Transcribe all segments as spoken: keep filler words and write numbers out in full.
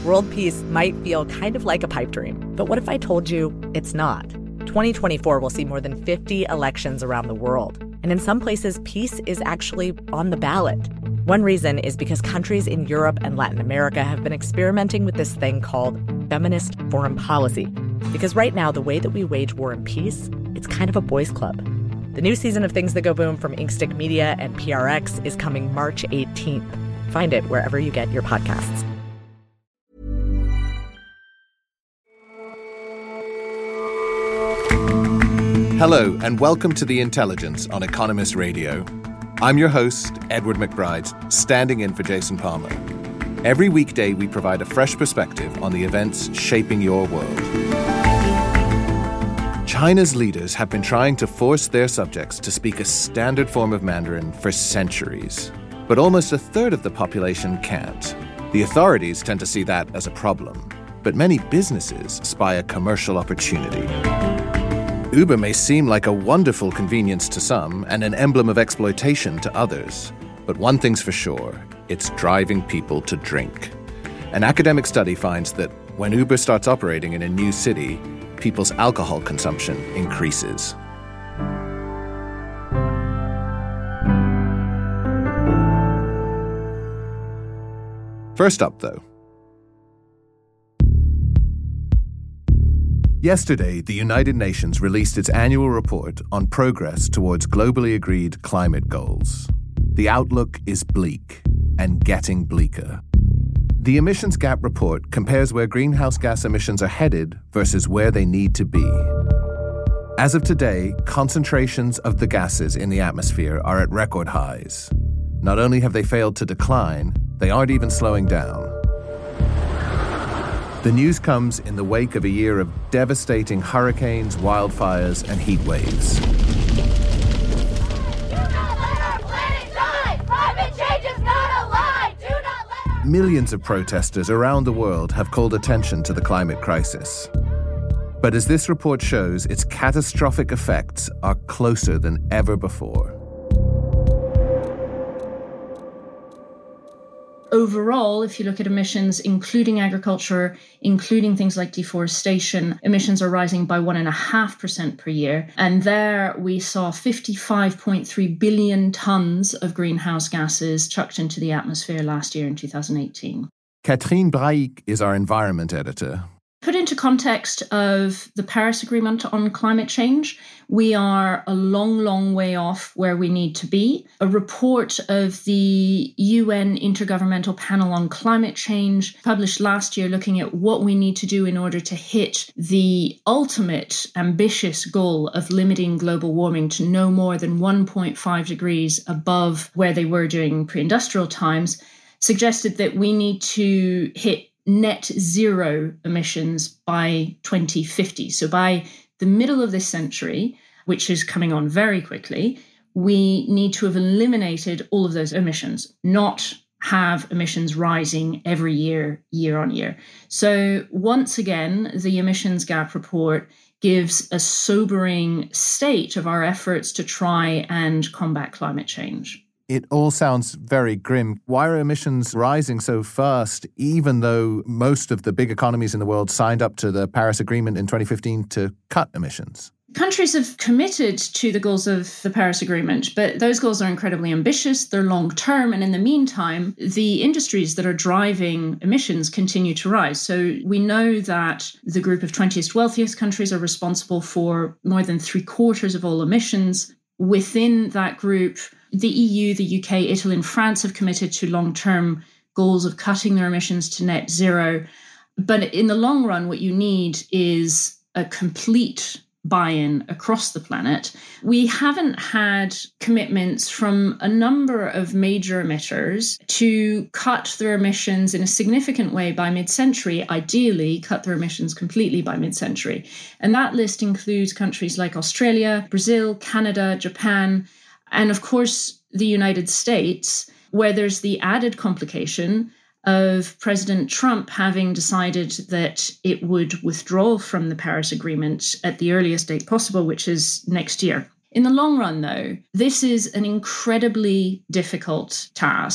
World peace might feel kind of like a pipe dream, but what if I told you it's not? twenty twenty-four will see more than fifty elections around the world, and in some places, peace is actually on the ballot. One reason is because countries in Europe and Latin America have been experimenting with this thing called feminist foreign policy. Because right now, the way that we wage war and peace, it's kind of a boys' club. The new season of Things That Go Boom from Inkstick Media and P R X is coming March eighteenth. Find it wherever you get your podcasts. Hello, and welcome to The Intelligence on Economist Radio. I'm your host, Edward McBride, standing in for Jason Palmer. Every weekday, we provide a fresh perspective on the events shaping your world. China's leaders have been trying to force their subjects to speak a standard form of Mandarin for centuries. But almost a third of the population can't. The authorities tend to see that as a problem. But many businesses spy a commercial opportunity. Uber may seem like a wonderful convenience to some and an emblem of exploitation to others. But one thing's for sure, it's driving people to drink. An academic study finds that when Uber starts operating in a new city, people's alcohol consumption increases. First up, though. Yesterday, the United Nations released its annual report on progress towards globally agreed climate goals. The outlook is bleak and getting bleaker. The Emissions Gap report compares where greenhouse gas emissions are headed versus where they need to be. As of today, concentrations of the gases in the atmosphere are at record highs. Not only have they failed to decline, they aren't even slowing down. The news comes in the wake of a year of devastating hurricanes, wildfires, and heat waves. Do not let our planet die! Climate change is not a lie! Do not let our... Millions of protesters around the world have called attention to the climate crisis. But as this report shows, its catastrophic effects are closer than ever before. Overall, if you look at emissions, including agriculture, including things like deforestation, emissions are rising by one point five percent per year. And there we saw fifty-five point three billion tons of greenhouse gases chucked into the atmosphere last year in two thousand eighteen. Catherine Brahic is our environment editor. Put into context of the Paris Agreement on climate change, we are a long, long way off where we need to be. A report of the U N Intergovernmental Panel on Climate Change published last year looking at what we need to do in order to hit the ultimate ambitious goal of limiting global warming to no more than one point five degrees above where they were during pre-industrial times, suggested that we need to hit net zero emissions by twenty fifty. So by the middle of this century, which is coming on very quickly, we need to have eliminated all of those emissions, not have emissions rising every year, year on year. So once again, the Emissions Gap report gives a sobering state of our efforts to try and combat climate change. It all sounds very grim. Why are emissions rising so fast, even though most of the big economies in the world signed up to the Paris Agreement in twenty fifteen to cut emissions? Countries have committed to the goals of the Paris Agreement, but those goals are incredibly ambitious, they're long-term, and in the meantime, the industries that are driving emissions continue to rise. So we know that the group of twentieth wealthiest countries are responsible for more than three quarters of all emissions. Within that group, the E U, the U K, Italy, and France have committed to long-term goals of cutting their emissions to net zero. But in the long run, what you need is a complete buy-in across the planet. We haven't had commitments from a number of major emitters to cut their emissions in a significant way by mid-century, ideally cut their emissions completely by mid-century. And that list includes countries like Australia, Brazil, Canada, Japan, and of course, the United States, where there's the added complication of President Trump having decided that it would withdraw from the Paris Agreement at the earliest date possible, which is next year. In the long run, though, this is an incredibly difficult task.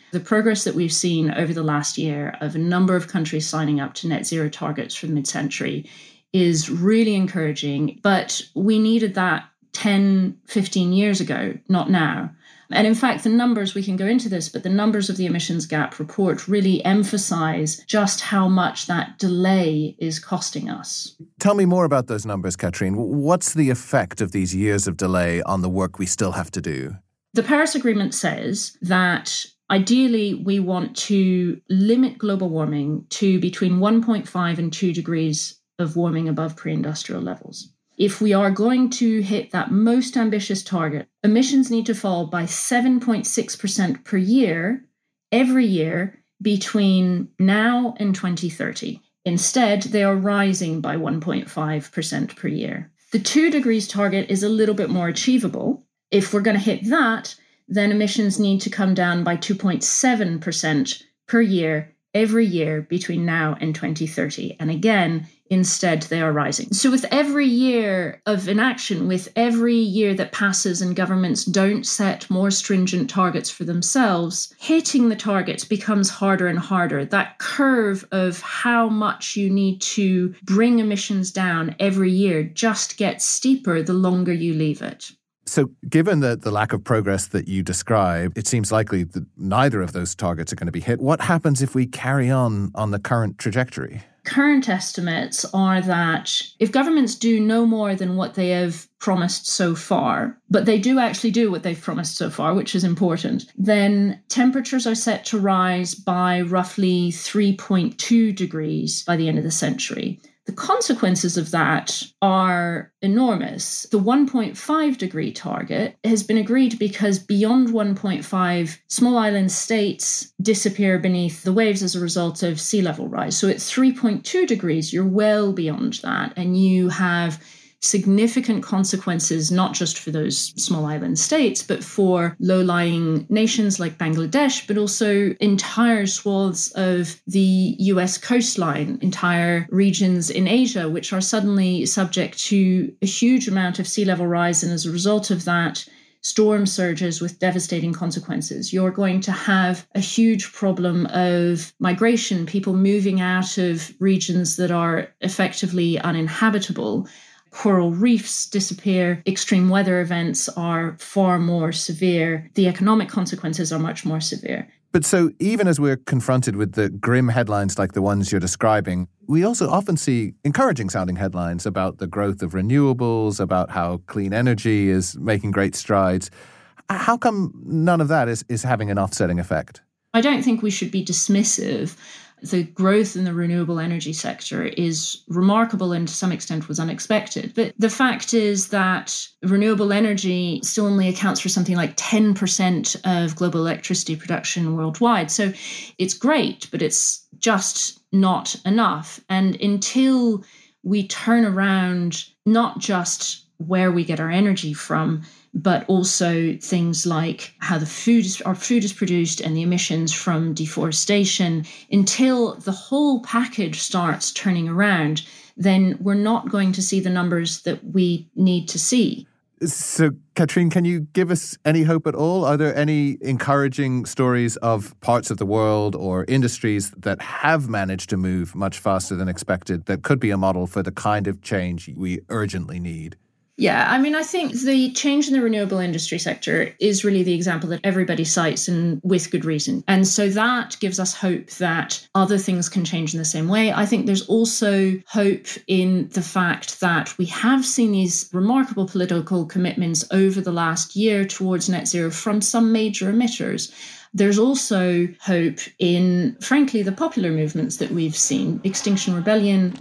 The progress that we've seen over the last year of a number of countries signing up to net zero targets for the mid-century is really encouraging, but we needed that ten, fifteen years ago, not now. And in fact, the numbers, we can go into this, but the numbers of the emissions gap report really emphasize just how much that delay is costing us. Tell me more about those numbers, Katrine. What's the effect of these years of delay on the work we still have to do? The Paris Agreement says that ideally we want to limit global warming to between one point five and two degrees of warming above pre-industrial levels. If we are going to hit that most ambitious target, emissions need to fall by seven point six percent per year, every year, between now and twenty thirty. Instead, they are rising by one point five percent per year. The two degrees target is a little bit more achievable. If we're going to hit that, then emissions need to come down by two point seven percent per year, every year between now and twenty thirty. And again, instead, they are rising. So with every year of inaction, with every year that passes and governments don't set more stringent targets for themselves, hitting the targets becomes harder and harder. That curve of how much you need to bring emissions down every year just gets steeper the longer you leave it. So given the, the lack of progress that you describe, it seems likely that neither of those targets are going to be hit. What happens if we carry on on the current trajectory? Current estimates are that if governments do no more than what they have promised so far, but they do actually do what they've promised so far, which is important, then temperatures are set to rise by roughly three point two degrees by the end of the century. The consequences of that are enormous. The one point five degree target has been agreed because beyond one point five, small island states disappear beneath the waves as a result of sea level rise. So at three point two degrees, you're well beyond that, and you have significant consequences, not just for those small island states, but for low-lying nations like Bangladesh, but also entire swaths of the U S coastline, entire regions in Asia, which are suddenly subject to a huge amount of sea level rise. And as a result of that, storm surges with devastating consequences. You're going to have a huge problem of migration, people moving out of regions that are effectively uninhabitable. Coral reefs disappear, extreme weather events are far more severe, the economic consequences are much more severe. But so even as we're confronted with the grim headlines like the ones you're describing, we also often see encouraging sounding headlines about the growth of renewables, about how clean energy is making great strides. How come none of that is, is having an offsetting effect? I don't think we should be dismissive. The growth in the renewable energy sector is remarkable and to some extent was unexpected. But the fact is that renewable energy still only accounts for something like ten percent of global electricity production worldwide. So it's great, but it's just not enough. And until we turn around not just where we get our energy from, but also things like how the food is, our food is produced and the emissions from deforestation, until the whole package starts turning around, then we're not going to see the numbers that we need to see. So, Katrine, can you give us any hope at all? Are there any encouraging stories of parts of the world or industries that have managed to move much faster than expected that could be a model for the kind of change we urgently need? Yeah, I mean, I think the change in the renewable industry sector is really the example that everybody cites, and with good reason. And so that gives us hope that other things can change in the same way. I think there's also hope in the fact that we have seen these remarkable political commitments over the last year towards net zero from some major emitters. There's also hope in, frankly, the popular movements that we've seen. Extinction Rebellion,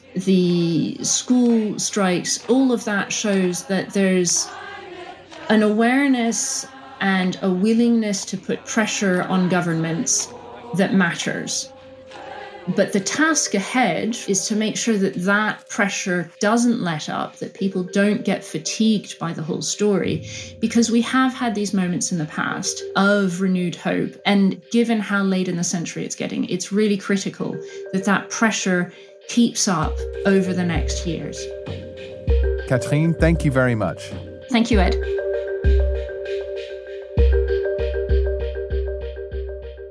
the school strikes, all of that shows that there's an awareness and a willingness to put pressure on governments that matters. But the task ahead is to make sure that that pressure doesn't let up, that people don't get fatigued by the whole story, because we have had these moments in the past of renewed hope. And given how late in the century it's getting, it's really critical that that pressure keeps up over the next years. Katrine, thank you very much. Thank you, Ed.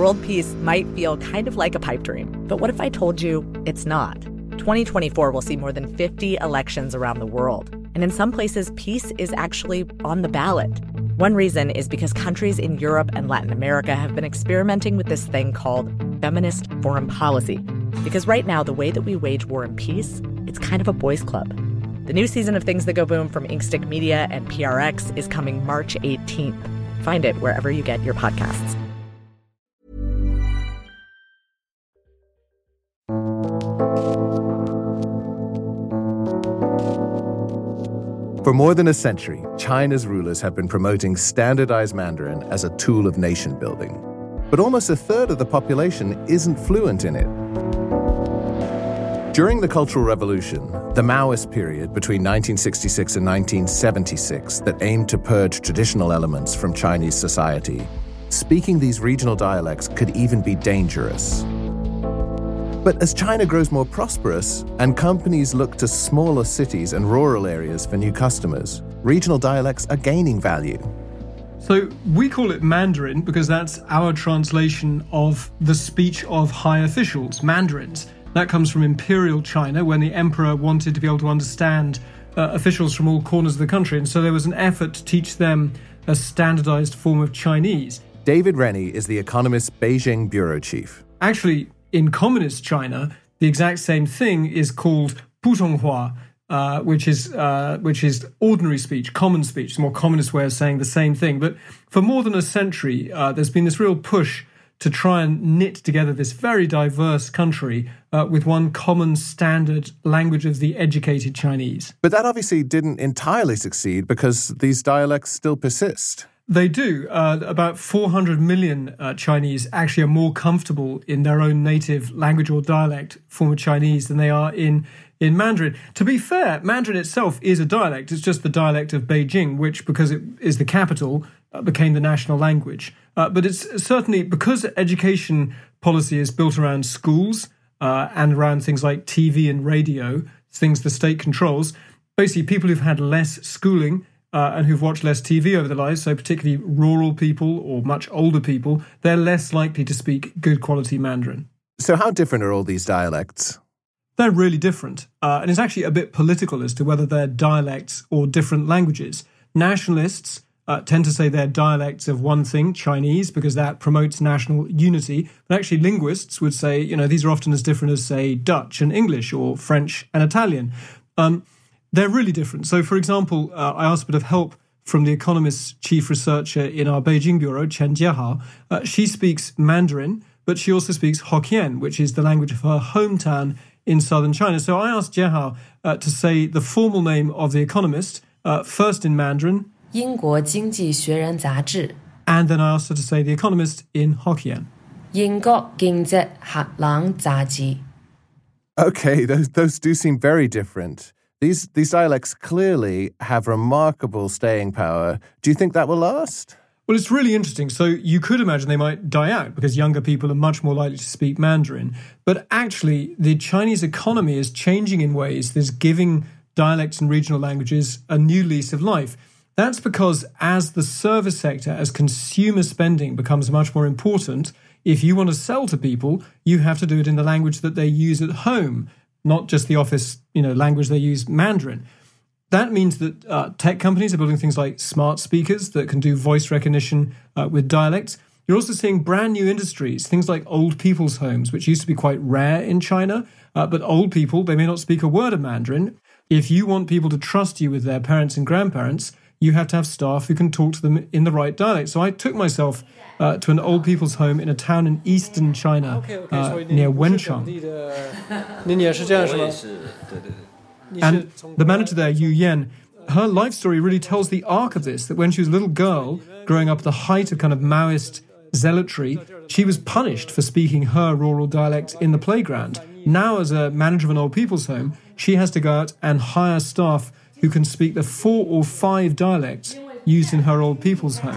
World peace might feel kind of like a pipe dream, but what if I told you it's not? twenty twenty-four will see more than fifty elections around the world, and in some places, peace is actually on the ballot. One reason is because countries in Europe and Latin America have been experimenting with this thing called feminist foreign policy. Because right now, the way that we wage war and peace, it's kind of a boys' club. The new season of Things That Go Boom from Inkstick Media and P R X is coming March eighteenth. Find it wherever you get your podcasts. For more than a century, China's rulers have been promoting standardized Mandarin as a tool of nation building. But almost a third of the population isn't fluent in it. During the Cultural Revolution, the Maoist period between nineteen sixty-six and nineteen seventy-six that aimed to purge traditional elements from Chinese society, speaking these regional dialects could even be dangerous. But as China grows more prosperous and companies look to smaller cities and rural areas for new customers, regional dialects are gaining value. So we call it Mandarin because that's our translation of the speech of high officials, mandarins. That comes from Imperial China, when the emperor wanted to be able to understand uh, officials from all corners of the country. And so there was an effort to teach them a standardized form of Chinese. David Rennie is the Economist Beijing bureau chief. Actually, in communist China, the exact same thing is called Putonghua, uh, which is uh, which is ordinary speech, common speech, a more communist way of saying the same thing. But for more than a century, uh, there's been this real push to try and knit together this very diverse country uh, with one common standard language of the educated Chinese. But that obviously didn't entirely succeed because these dialects still persist. They do. Uh, about four hundred million uh, Chinese actually are more comfortable in their own native language or dialect form of Chinese than they are in, in Mandarin. To be fair, Mandarin itself is a dialect. It's just the dialect of Beijing, which, because it is the capital, uh, became the national language. Uh, but it's certainly, because education policy is built around schools uh, and around things like T V and radio, things the state controls, basically people who've had less schooling Uh, and who've watched less T V over their lives, so particularly rural people or much older people, they're less likely to speak good quality Mandarin. So how different are all these dialects? They're really different. Uh, and it's actually a bit political as to whether they're dialects or different languages. Nationalists uh, tend to say they're dialects of one thing, Chinese, because that promotes national unity. But actually linguists would say, you know, these are often as different as, say, Dutch and English or French and Italian. Um They're really different. So, for example, uh, I asked a bit of help from the Economist's chief researcher in our Beijing bureau, Chen Jiehao. Uh, she speaks Mandarin, but she also speaks Hokkien, which is the language of her hometown in southern China. So I asked Jiehao uh, to say the formal name of The Economist, uh, first in Mandarin, 英国经济学人杂志, and then I asked her to say The Economist in Hokkien. 英國經濟學人雜誌. Okay, those those do seem very different. These these dialects clearly have remarkable staying power. Do you think that will last? Well, it's really interesting. So you could imagine they might die out because younger people are much more likely to speak Mandarin. But actually, the Chinese economy is changing in ways that's giving dialects and regional languages a new lease of life. That's because as the service sector, as consumer spending becomes much more important, if you want to sell to people, you have to do it in the language that they use at home, not just the office, you know, language they use, Mandarin. That means that uh, tech companies are building things like smart speakers that can do voice recognition uh, with dialects. You're also seeing brand new industries, things like old people's homes, which used to be quite rare in China. Uh, but old people, they may not speak a word of Mandarin. If you want people to trust you with their parents and grandparents, you have to have staff who can talk to them in the right dialect. So I took myself uh, to an old people's home in a town in eastern China uh, near Wenchang. And the manager there, Yu Yan, her life story really tells the arc of this, that when she was a little girl, growing up at the height of kind of Maoist zealotry, she was punished for speaking her rural dialect in the playground. Now, as a manager of an old people's home, she has to go out and hire staff who can speak the four or five dialects used in her old people's home.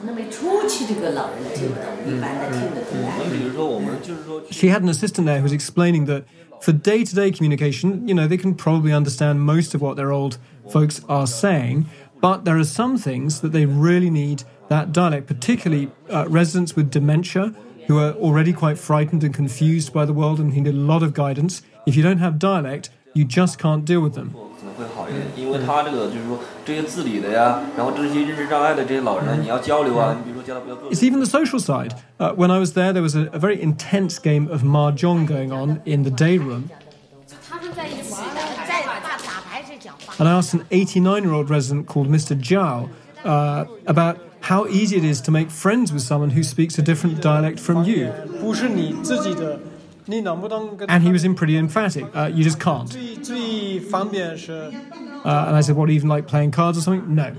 She had an assistant there who was explaining that for day-to-day communication, you know, they can probably understand most of what their old folks are saying, but there are some things that they really need that dialect, particularly uh, residents with dementia who are already quite frightened and confused by the world and who need a lot of guidance. If you don't have dialect, you just can't deal with them. It's even the social side. Uh, when I was there, there was a, a very intense game of mahjong going on in the day room. And I asked an eighty-nine-year-old resident called Mister Zhao uh, about how easy it is to make friends with someone who speaks a different dialect from you. And he was in pretty emphatic. Uh, you just can't. Uh, and I said, what, even like playing cards or something? No.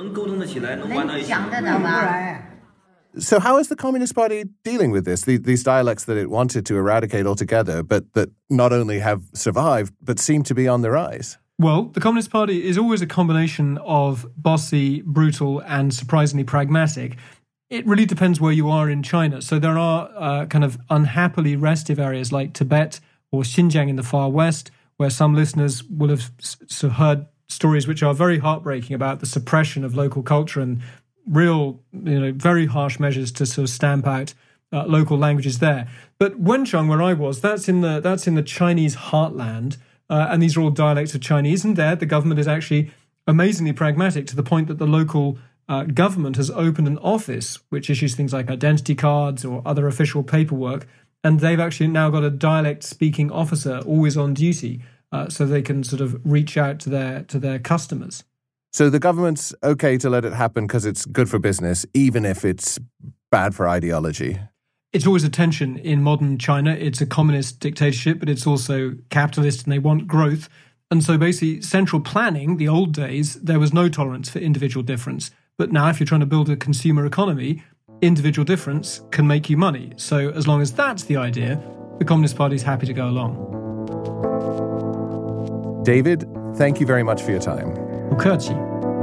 So how is the Communist Party dealing with this? The, these dialects that it wanted to eradicate altogether, but that not only have survived, but seem to be on the rise? Well, the Communist Party is always a combination of bossy, brutal, and surprisingly pragmatic. It really depends where you are in China. So there are uh, kind of unhappily restive areas like Tibet or Xinjiang in the far west, where some listeners will have s- heard stories which are very heartbreaking about the suppression of local culture and real, you know, very harsh measures to sort of stamp out uh, local languages there. But Wenchang, where I was, that's in the that's in the Chinese heartland, uh, and these are all dialects of Chinese. And there, the government is actually amazingly pragmatic to the point that the local Uh, government has opened an office which issues things like identity cards or other official paperwork, and they've actually now got a dialect-speaking officer always on duty, uh, so they can sort of reach out to their to their customers. So the government's okay to let it happen because it's good for business, even if it's bad for ideology? It's always a tension in modern China. It's a communist dictatorship, but it's also capitalist, and they want growth. And so basically, central planning, the old days, there was no tolerance for individual difference. But now, if you're trying to build a consumer economy, individual difference can make you money. So as long as that's the idea, the Communist Party is happy to go along. David, thank you very much for your time. 不客气.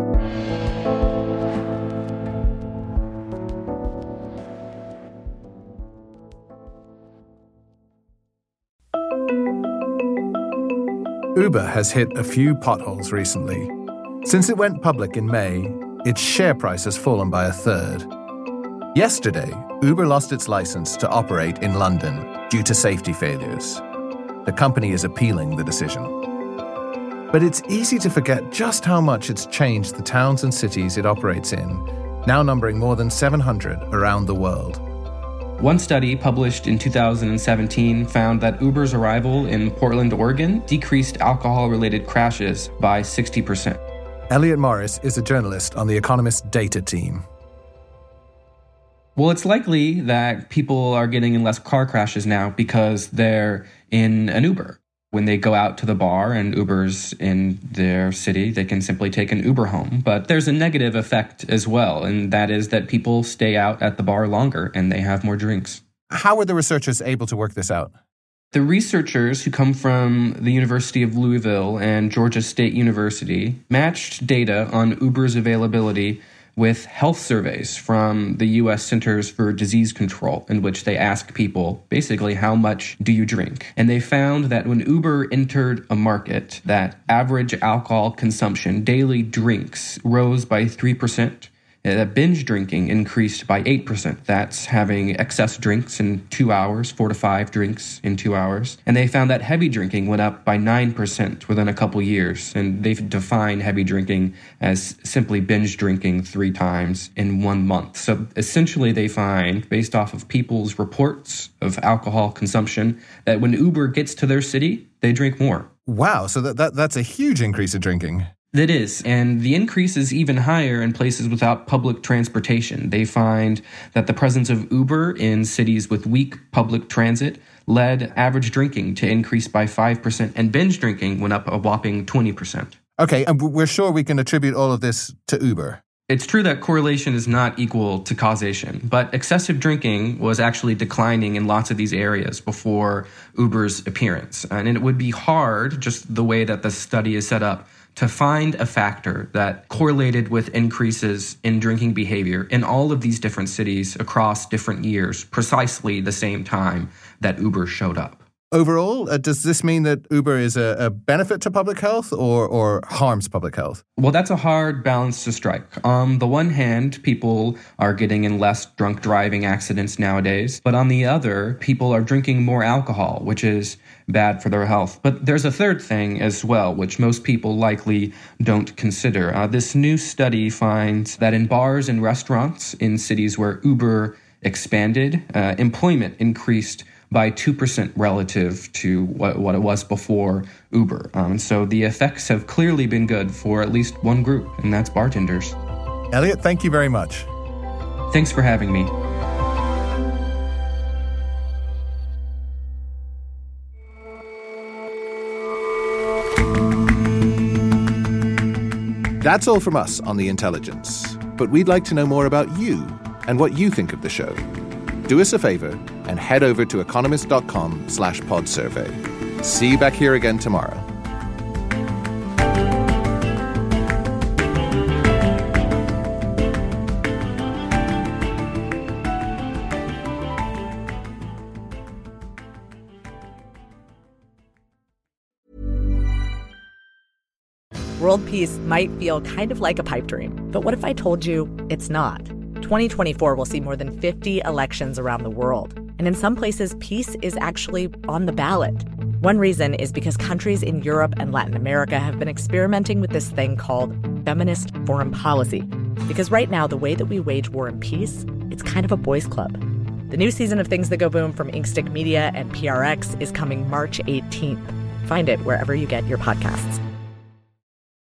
Uber has hit a few potholes recently. Since it went public in May, its share price has fallen by a third. Yesterday, Uber lost its license to operate in London due to safety failures. The company is appealing the decision. But it's easy to forget just how much it's changed the towns and cities it operates in, now numbering more than seven hundred around the world. One study published in two thousand seventeen found that Uber's arrival in Portland, Oregon decreased alcohol-related crashes by sixty percent. Elliot Morris is a journalist on the Economist data team. Well, it's likely that people are getting in less car crashes now because they're in an Uber. When they go out to the bar and Uber's in their city, they can simply take an Uber home. But there's a negative effect as well, and that is that people stay out at the bar longer and they have more drinks. How were the researchers able to work this out? The researchers, who come from the University of Louisville and Georgia State University, matched data on Uber's availability with health surveys from the U S Centers for Disease Control, in which they ask people, basically, how much do you drink? And they found that when Uber entered a market, that average alcohol consumption, daily drinks, rose by three percent. That binge drinking increased by eight percent. That's having excess drinks in two hours, four to five drinks in two hours. And they found that heavy drinking went up by nine percent within a couple years. And they've defined heavy drinking as simply binge drinking three times in one month. So essentially they find, based off of people's reports of alcohol consumption, that when Uber gets to their city, they drink more. Wow, so that, that that's a huge increase in drinking. That is, and the increase is even higher in places without public transportation. They find that the presence of Uber in cities with weak public transit led average drinking to increase by five percent, and binge drinking went up a whopping twenty percent. Okay, and we're sure we can attribute all of this to Uber. It's true that correlation is not equal to causation, but excessive drinking was actually declining in lots of these areas before Uber's appearance. And it would be hard, just the way that the study is set up, to find a factor that correlated with increases in drinking behavior in all of these different cities across different years, precisely the same time that Uber showed up. Overall, uh, does this mean that Uber is a, a benefit to public health or, or harms public health? Well, that's a hard balance to strike. On the one hand, people are getting in less drunk driving accidents nowadays. But on the other, people are drinking more alcohol, which is bad for their health. But there's a third thing as well, which most people likely don't consider. Uh, this new study finds that in bars and restaurants in cities where Uber expanded, uh, employment increased by two percent relative to what, what it was before Uber. Um, so the effects have clearly been good for at least one group, and that's bartenders. Elliot, thank you very much. Thanks for having me. That's all from us on The Intelligence. But we'd like to know more about you and what you think of the show. Do us a favor and head over to economist.com slash pod survey. See you back here again tomorrow. World peace might feel kind of like a pipe dream, but what if I told you it's not? twenty twenty-four will see more than fifty elections around the world. And in some places, peace is actually on the ballot. One reason is because countries in Europe and Latin America have been experimenting with this thing called feminist foreign policy. Because right now, the way that we wage war and peace, it's kind of a boys' club. The new season of Things That Go Boom from Inkstick Media and P R X is coming March eighteenth. Find it wherever you get your podcasts.